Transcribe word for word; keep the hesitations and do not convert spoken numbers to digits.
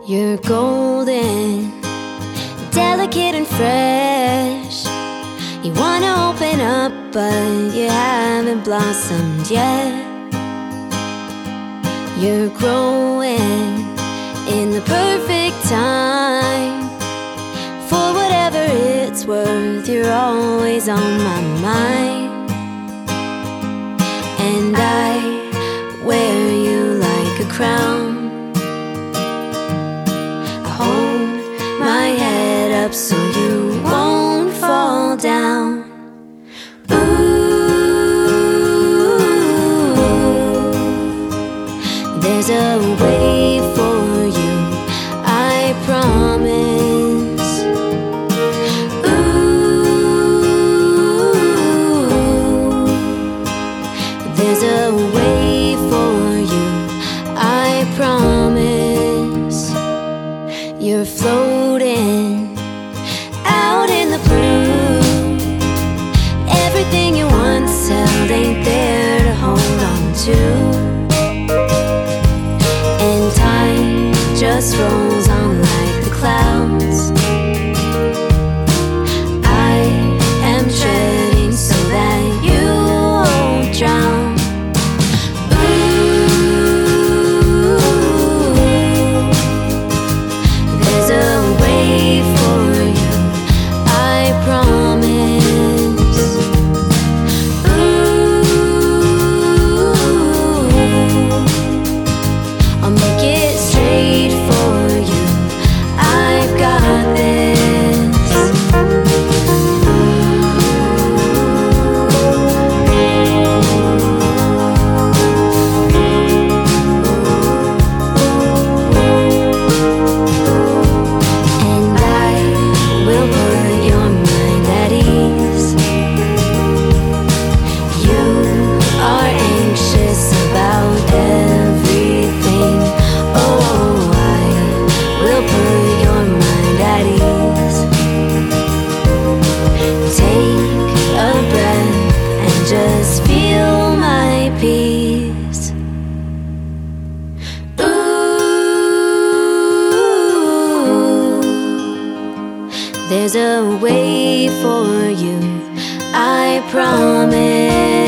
You're golden, delicate and fresh. You wanna open up, but you haven't blossomed yet. You're growing in the perfect time. For whatever it's worth, you're always on my mind. And I wear you like a crown. I hold my head up so you won't fall down. Ooh, there's a way for you, I promise. Ooh, there's a way for you, I promise. You're floating out in the blue. Everything you once held ain't there to hold on to. And time just rolls on like the clouds. I am treading so that you won't drown. Just feel my peace. Ooh, there's a way for you, I promise.